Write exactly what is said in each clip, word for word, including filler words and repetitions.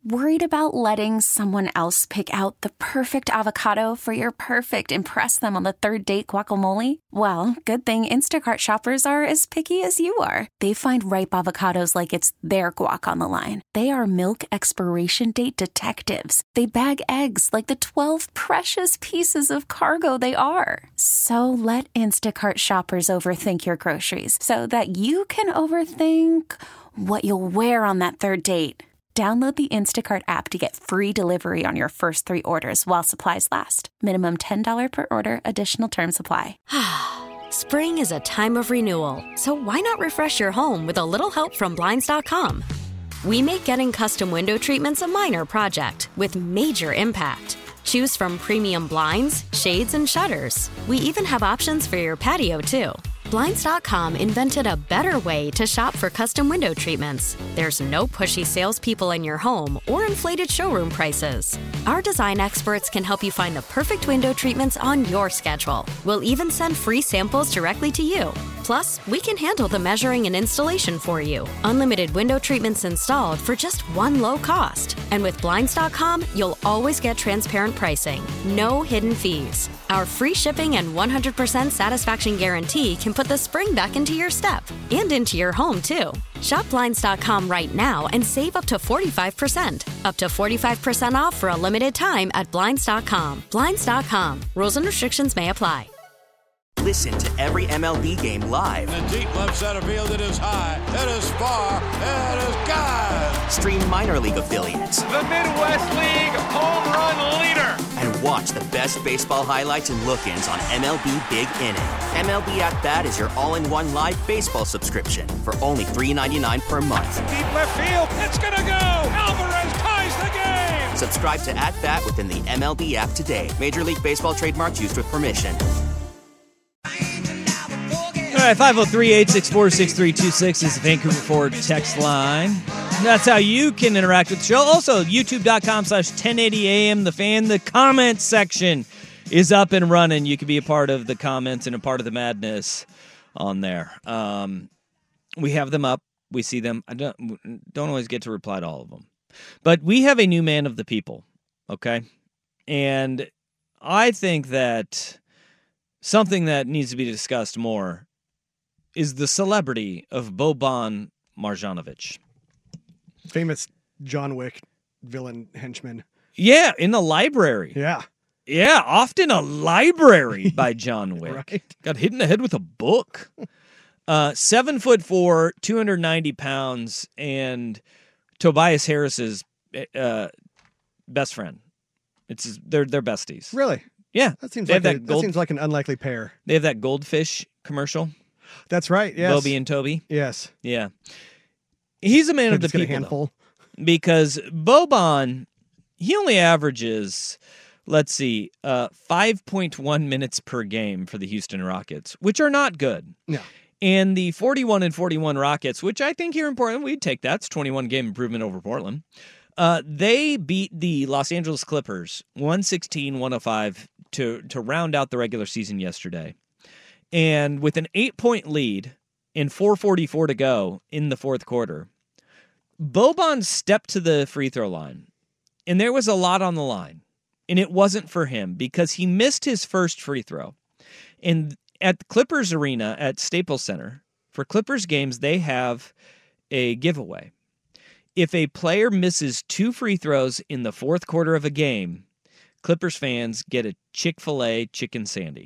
Worried about letting someone else pick out the perfect avocado for your perfect impress them on the third date guacamole? Well, good thing Instacart shoppers are as picky as you are. They find ripe avocados like it's their guac on the line. They are milk expiration date detectives. They bag eggs like the twelve precious pieces of cargo they are. So let Instacart shoppers overthink your groceries so that you can overthink what you'll wear on that third date. Download the Instacart app to get free delivery on your first three orders while supplies last. Minimum ten dollars per order. Additional terms apply. Spring is a time of renewal, so why not refresh your home with a little help from Blinds dot com? We make getting custom window treatments a minor project with major impact. Choose from premium blinds, shades, and shutters. We even have options for your patio, too. Blinds dot com invented a better way to shop for custom window treatments. There's no pushy salespeople in your home or inflated showroom prices. Our design experts can help you find the perfect window treatments on your schedule. We'll even send free samples directly to you. Plus, we can handle the measuring and installation for you. Unlimited window treatments installed for just one low cost. And with Blinds dot com, you'll always get transparent pricing. No hidden fees. Our free shipping and one hundred percent satisfaction guarantee can put the spring back into your step and into your home, too. Shop Blinds dot com right now and save up to forty-five percent. Up to forty-five percent off for a limited time at Blinds dot com. Blinds dot com. Rules and restrictions may apply. Listen to every M L B game live. In the deep left center field, it is high, it is far, it is gone. Stream minor league affiliates. The Midwest League home run leader. And watch the best baseball highlights and look-ins on M L B Big Inning. M L B At Bat is your all-in-one live baseball subscription for only three dollars and ninety-nine cents per month. Deep left field, it's gonna go. Alvarez ties the game. Subscribe to At Bat within the M L B app today. Major League Baseball trademarks used with permission. All right, five oh three, eight six four, six three two six is the Vancouver Ford text line. That's how you can interact with the show. Also, youtube.com slash 1080 AM, The Fan. The comments section is up and running. You can be a part of the comments and a part of the madness on there. Um, we have them up. We see them. I don't, don't always get to reply to all of them. But we have a new man of the people, okay? And I think that something that needs to be discussed more is the celebrity of Boban Marjanovic. Famous John Wick villain henchman. Yeah, in the library. Yeah. Yeah, often a library by John Wick. Right. Got hit in the head with a book. Uh, seven foot four, two hundred ninety pounds, and Tobias Harris's uh, best friend. It's they're they're besties. Really? Yeah. That seems They like have a, that that gold- seems like an unlikely pair. They have that goldfish commercial. That's right. Yes. Bobby and Toby. Yes. Yeah. He's a man Can of the just get a people, handful. though, because Boban, he only averages, let's see, uh, five point one minutes per game for the Houston Rockets, which are not good. No. And the forty-one and forty-one Rockets, which I think here in Portland, we'd take that. It's twenty-one game improvement over Portland. Uh, they beat the Los Angeles Clippers one sixteen one oh five to, to round out the regular season yesterday. And with an eight-point lead and four forty-four to go in the fourth quarter, Boban stepped to the free throw line, and there was a lot on the line. And it wasn't for him because he missed his first free throw. And at the Clippers Arena at Staples Center, for Clippers games, they have a giveaway. If a player misses two free throws in the fourth quarter of a game, Clippers fans get a Chick-fil-A Chicken Sandy.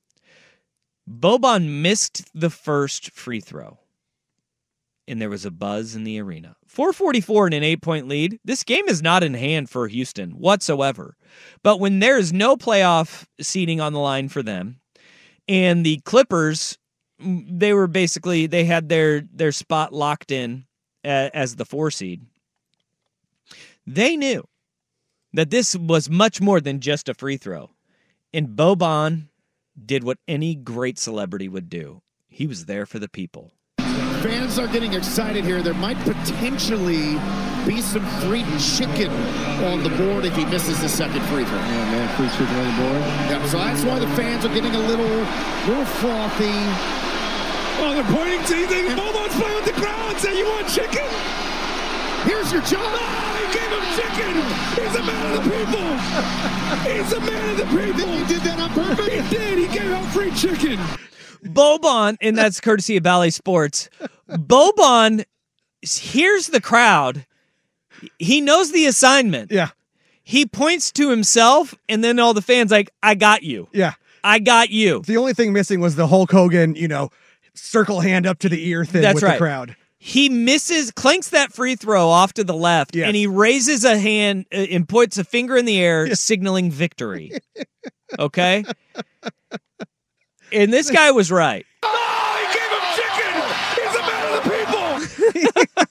Boban missed the first free throw, and there was a buzz in the arena. four forty-four and an eight-point lead. This game is not in hand for Houston whatsoever. But when there is no playoff seeding on the line for them, and the Clippers, they were basically, they had their, their spot locked in as the four seed, they knew that this was much more than just a free throw. And Boban did what any great celebrity would do. He was there for the people. Fans are getting excited here. There might potentially be some free chicken on the board if he misses the second free throw. Yeah, man, free chicken on the board. Yeah, so that's why the fans are getting a little, little frothy. Oh, they're pointing to you. Boban's playing with the crowd. Say, you want chicken? Here's your job. Oh, he gave him chicken. He's a man of the people. He's a man of the people. He did that on purpose. He did. He gave out free chicken. Bobon, and that's courtesy of Bally Sports. Bobon hears the crowd. He knows the assignment. Yeah. He points to himself, and then all the fans like, I got you. Yeah. I got you. The only thing missing was the Hulk Hogan, you know, circle hand up to the ear thing That's with right. the crowd. He misses, clanks that free throw off to the left, Yes. and he raises a hand uh, and puts a finger in the air, Yes. signaling victory. Okay? And this guy was right. Oh, he gave him chicken. He's a man of the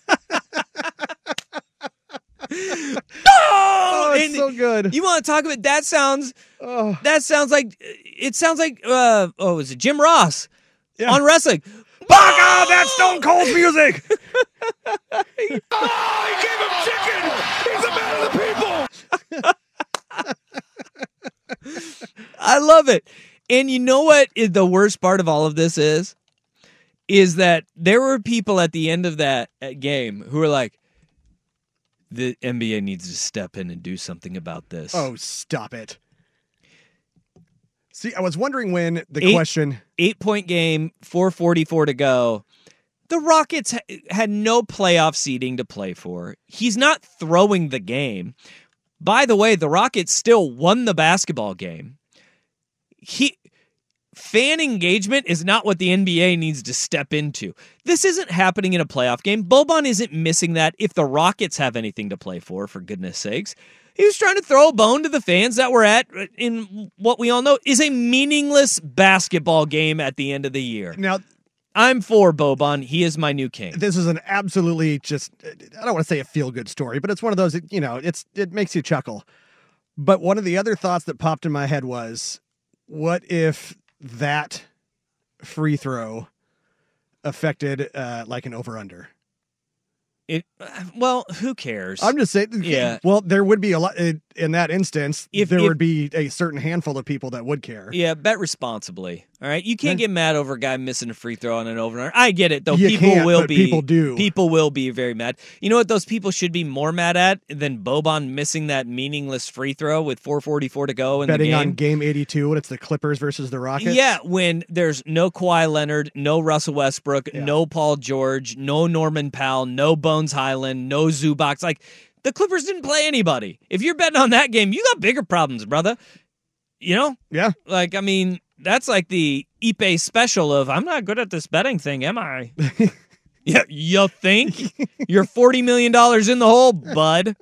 people. Oh, it's And so good. You want to talk about that? Sounds Oh. that sounds like it sounds like uh oh, was it Jim Ross Yeah. on wrestling? Fuck off, that's Stone Cold music. Oh, he gave him chicken. He's a man of the people. I love it. And you know what is the worst part of all of this is? Is that there were people at the end of that game who were like, the N B A needs to step in and do something about this. Oh, stop it. See, I was wondering when the Eight- question... Eight-point game, four forty-four to go. The Rockets ha- had no playoff seeding to play for. He's not throwing the game. By the way, the Rockets still won the basketball game. He fan engagement is not what the N B A needs to step into. This isn't happening in a playoff game. Boban isn't missing that if the Rockets have anything to play for, for goodness sakes. He was trying to throw a bone to the fans that were at, in what we all know, is a meaningless basketball game at the end of the year. Now, I'm for Boban. He is my new king. this is an absolutely just, I don't want to say a feel-good story, but it's one of those, you know, it's it makes you chuckle. But one of the other thoughts that popped in my head was, what if that free throw affected uh, like an over-under? It, well, who cares? I'm just saying, Yeah. well, there would be a lot, in in that instance, If- there if- would be a certain handful of people that would care. Yeah, bet responsibly. All right, you can't Yeah. get mad over a guy missing a free throw on an over. I get it though. You people can't, will but be. people do. People will be very mad. You know what? Those people should be more mad at than Boban missing that meaningless free throw with four forty-four to go in Betting the game. on game eighty-two when it's the Clippers versus the Rockets. Yeah, when there's no Kawhi Leonard, no Russell Westbrook, Yeah. no Paul George, no Norman Powell, no Bones Highland, no Zubac. Like, the Clippers didn't play anybody. If you're betting on that game, you got bigger problems, brother. You know? Yeah. Like, I mean, that's like the Ipe special of, I'm not good at this betting thing, am I? Yeah, you think? You're forty million dollars in the hole, bud.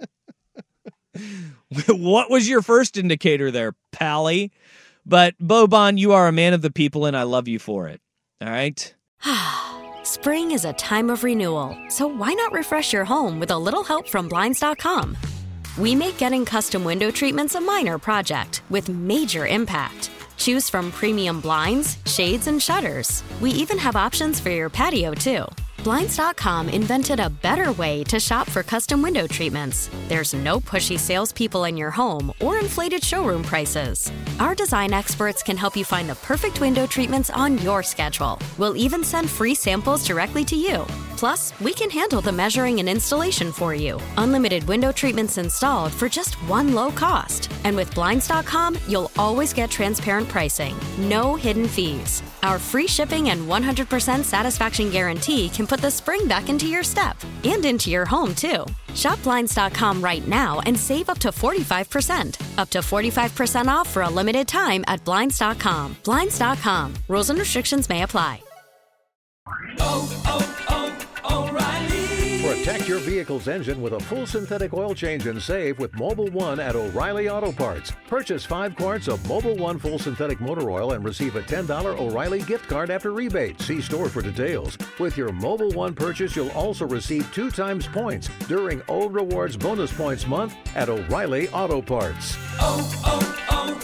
What was your first indicator there, Pally? But, Boban, you are a man of the people, and I love you for it. All right? Spring is a time of renewal, so why not refresh your home with a little help from Blinds dot com? We make getting custom window treatments a minor project with major impact. Choose from premium blinds, shades, and shutters. We even have options for your patio, too. Blinds dot com invented a better way to shop for custom window treatments. There's no pushy salespeople in your home or inflated showroom prices. Our design experts can help you find the perfect window treatments on your schedule. We'll even send free samples directly to you. Plus, we can handle the measuring and installation for you. Unlimited window treatments installed for just one low cost. And with Blinds dot com, you'll always get transparent pricing. No hidden fees. Our free shipping and one hundred percent satisfaction guarantee can put the spring back into your step and into your home, too. Shop Blinds dot com right now and save up to forty-five percent. Up to forty-five percent off for a limited time at Blinds dot com. Blinds dot com. Rules and restrictions may apply. Oh, oh, oh, O'Reilly. Protect your vehicle's engine with a full synthetic oil change and save with Mobil one at O'Reilly Auto Parts. Purchase five quarts of Mobil one full synthetic motor oil and receive a ten dollars O'Reilly gift card after rebate. See store for details. With your Mobil one purchase, you'll also receive two times points during O Rewards Bonus Points Month at O'Reilly Auto Parts. Oh,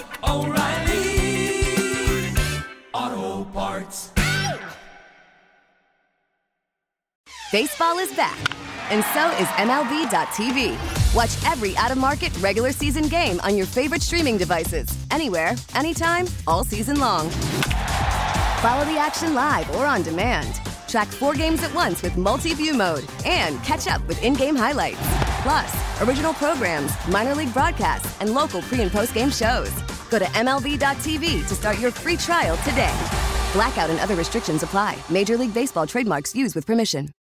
oh, oh, O'Reilly Auto Parts. Baseball is back, and so is M L B dot T V. Watch every out-of-market regular season game on your favorite streaming devices, anywhere, anytime, all season long. Follow the action live or on demand. Track four games at once with multi-view mode and catch up with in-game highlights. Plus, original programs, minor league broadcasts, and local pre- and post-game shows. Go to M L B dot T V to start your free trial today. Blackout and other restrictions apply. Major League Baseball trademarks used with permission.